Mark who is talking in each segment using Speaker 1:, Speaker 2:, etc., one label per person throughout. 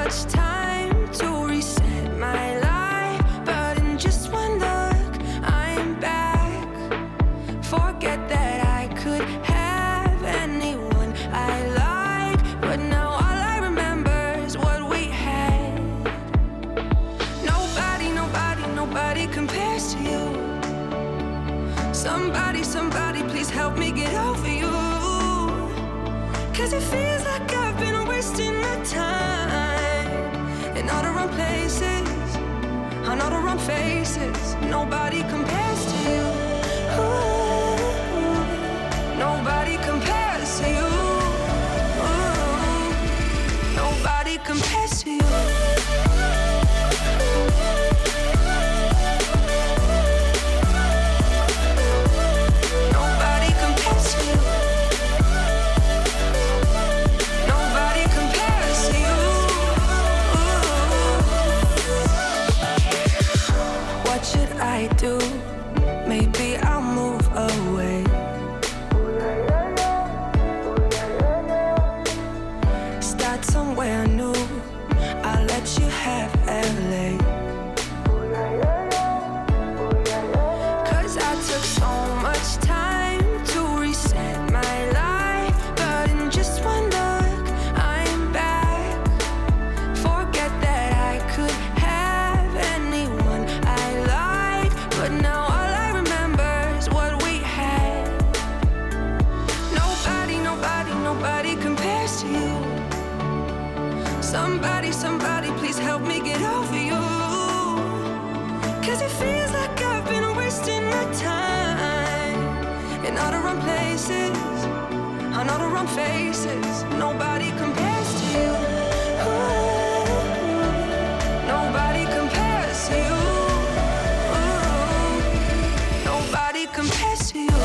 Speaker 1: much time to reset my life, but in just one look, I'm back. Forget that I could have anyone I like, but now all I remember is what we had. Nobody compares to you. Somebody, please help me get over you. 'Cause it feels like I've been wasting my time in all the wrong places, on all the wrong faces. Nobody compares to you. Ooh, nobody compares to you. Ooh, nobody compares to you. I do, maybe I'll move away. Start somewhere new, I'll let you have LA. 'Cause I took so much time to reset my life, but in just one look, I'm back. Forget that I could have anyone I like, but now all I remember is what we had. Nobody compares to you. Somebody, please help me get over you. 'Cause it feels like I've been wasting my time in all the wrong places, on all the wrong faces. Nobody compares to you. Ooh, nobody compares to you. Nobody compares to you.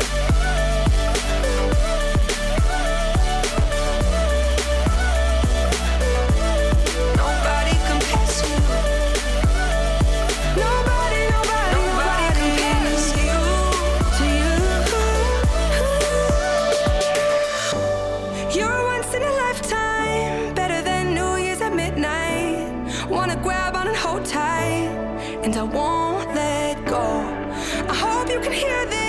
Speaker 1: Nobody compares to you. Nobody compares to you. You're once in a lifetime, better than New Year's at midnight. Wanna grab on and hold tight, and I won't let go. I hope you can hear this.